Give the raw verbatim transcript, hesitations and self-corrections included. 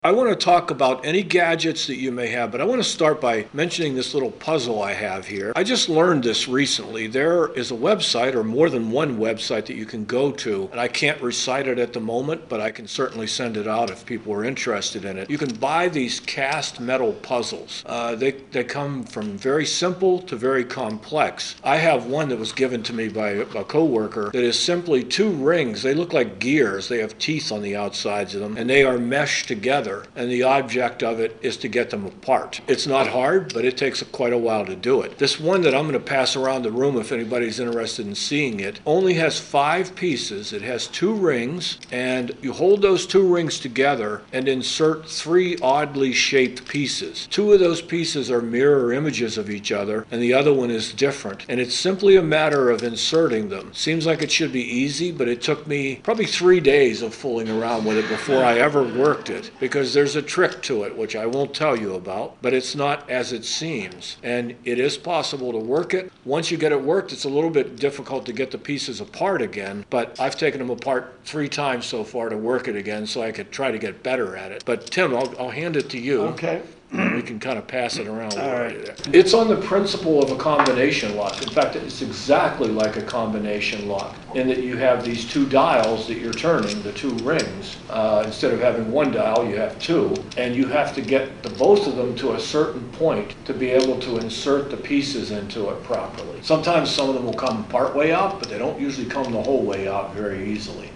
I want to talk about any gadgets that you may have, but I want to start by mentioning this little puzzle I have here. I just learned this recently. There is a website, or more than one website, that you can go to, and I can't recite it at the moment, but I can certainly send it out if people are interested in it. You can buy these cast metal puzzles. Uh, they, they come from very simple to very complex. I have one that was given to me by a coworker that is simply two rings. They look like gears. They have teeth on the outsides of them, and they are meshed together. And the object of it is to get them apart. It's not hard, but it takes quite a while to do it. This one that I'm going to pass around the room, if anybody's interested in seeing it, only has five pieces. It has two rings, and you hold those two rings together and insert three oddly shaped pieces. Two of those pieces are mirror images of each other, and the other one is different. And it's simply a matter of inserting them. Seems like it should be easy, but it took me probably three days of fooling around with it before I ever worked it, because there's a trick to it, which I won't tell you about, but it's not as it seems. And it is possible to work it. Once you get it worked, it's a little bit difficult to get the pieces apart again, but I've taken them apart three times so far to work it again, so I could try to get better at it. But Tim, I'll, I'll hand it to you. Okay. And we can kind of pass it around. All right. It's on the principle of a combination lock. In fact, it's exactly like a combination lock in that you have these two dials that you're turning, the two rings. Uh, instead of having one dial, you have two, and you have to get the both of them to a certain point to be able to insert the pieces into it properly. Sometimes some of them will come part way out, but they don't usually come the whole way out very easily.